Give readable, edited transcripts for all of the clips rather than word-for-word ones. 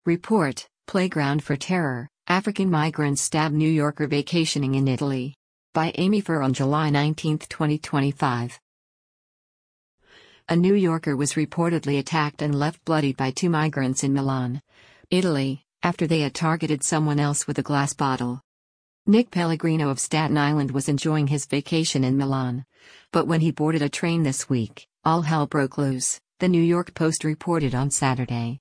Report, Playground for Terror, African Migrants Stab New Yorker Vacationing in Italy. By Amy Furr on July 19, 2025. A New Yorker was reportedly attacked and left bloodied by two migrants in Milan, Italy, after they had targeted someone else with a glass bottle. Nick Pellegrino of Staten Island was enjoying his vacation in Milan. But when he boarded a train this week, all hell broke loose, the New York Post reported on Saturday.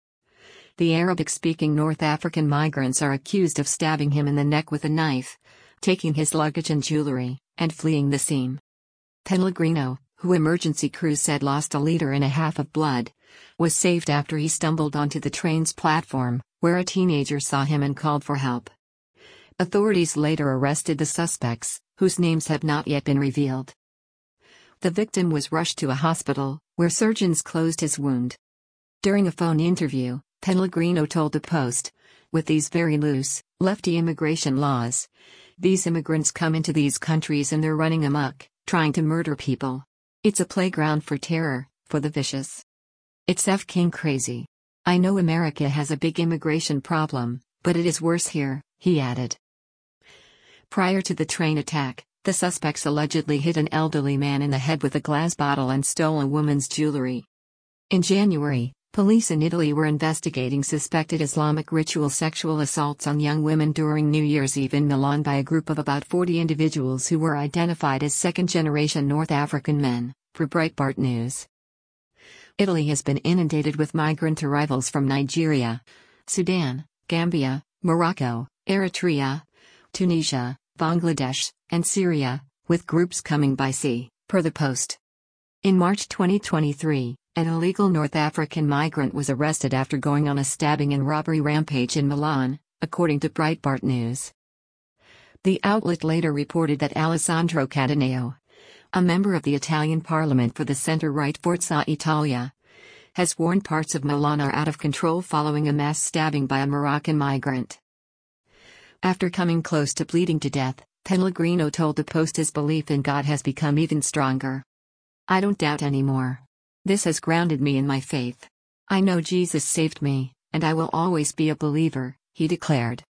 The Arabic-speaking North African migrants are accused of stabbing him in the neck with a knife, taking his luggage and jewelry, and fleeing the scene. Pellegrino, who emergency crews said lost 1.5 liters of blood, was saved after he stumbled onto the train's platform, where a teenager saw him and called for help. Authorities later arrested the suspects, whose names have not yet been revealed. The victim was rushed to a hospital, where surgeons closed his wound. During a phone interview, Pellegrino told the Post, "With these very loose, lefty immigration laws, these immigrants come into these countries and they're running amok, trying to murder people. It's a playground for terror, for the vicious. It's f***ing crazy. I know America has a big immigration problem, but it is worse here," he added. Prior to the train attack, the suspects allegedly hit an elderly man in the head with a glass bottle and stole a woman's jewelry. In January, police in Italy were investigating suspected Islamic ritual sexual assaults on young women during New Year's Eve in Milan by a group of about 40 individuals who were identified as second-generation North African men, for Breitbart News. Italy has been inundated with migrant arrivals from Nigeria, Sudan, Gambia, Morocco, Eritrea, Tunisia, Bangladesh, and Syria, with groups coming by sea, per the Post. In March 2023, an illegal North African migrant was arrested after going on a stabbing and robbery rampage in Milan, according to Breitbart News. The outlet later reported that Alessandro Cattaneo, a member of the Italian parliament for the centre-right Forza Italia, has warned parts of Milan are out of control following a mass stabbing by a Moroccan migrant. After coming close to bleeding to death, Pellegrino told the Post his belief in God has become even stronger. "I don't doubt anymore. This has grounded me in my faith. I know Jesus saved me, and I will always be a believer," he declared.